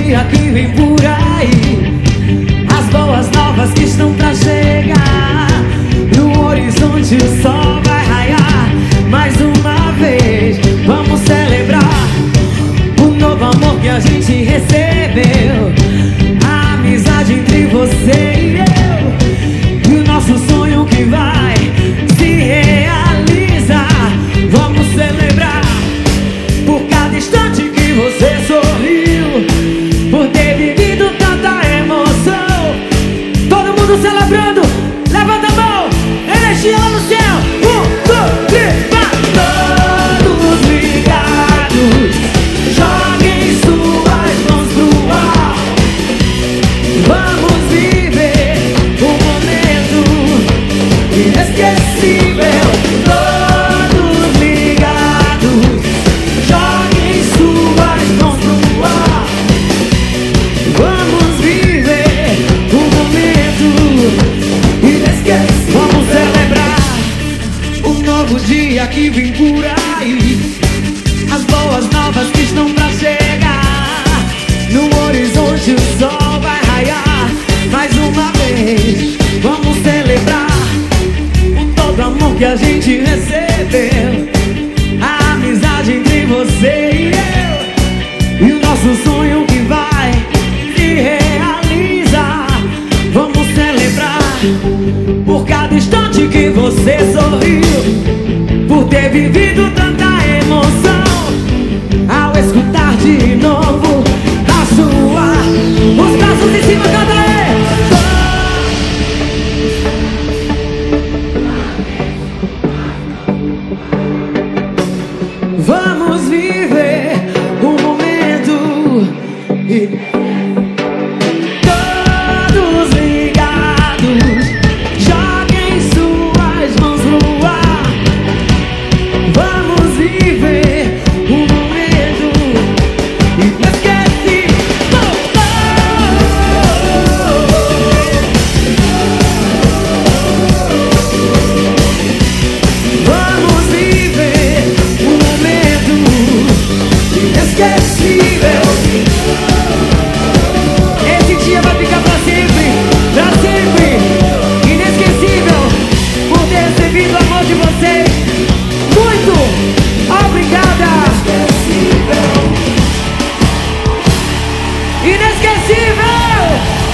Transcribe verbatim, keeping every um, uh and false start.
dia que vem por aí, as boas novas que estão pra chegar. No horizonte o sol vai raiar. Mais uma vez vamos celebrar o novo amor que a gente recebeu, a amizade entre você e eu, e o nosso sonho que vai se realizar. Vamos celebrar por cada instante que você sorriu, por ter vivido tanta emoção. Todo mundo celebrando, levanta a mão, energia lá no céu. Um, dois, três, vai! Todos ligados, joguem suas mãos pro ar. Vamos viver um momento inesquecível. Todos ligados, joguem suas mãos pro ar. Vamos viver um momento inesquecível. Vamos celebrar um novo dia que vem por aí, as boas novas que estão pra chegar. No horizonte o sol vai raiar. Mais uma vez vamos celebrar o todo amor que a gente recebeu, a amizade entre você e eu, e o nosso sonho que vai se realizar. Vamos celebrar por cada instante que você sorriu, por ter vivido tanta emoção, ao escutar de novo a sua. Os braços em cima, canta aí! Vamos viver um momento e todos ligados, joguem suas mãos no ar. Vamos viver um momento inesquecível. Vamos viver um momento inesquecível. Esse dia vai ficar pra sempre, pra sempre inesquecível, por ter recebido o amor de vocês. Muito obrigada. Inesquecível.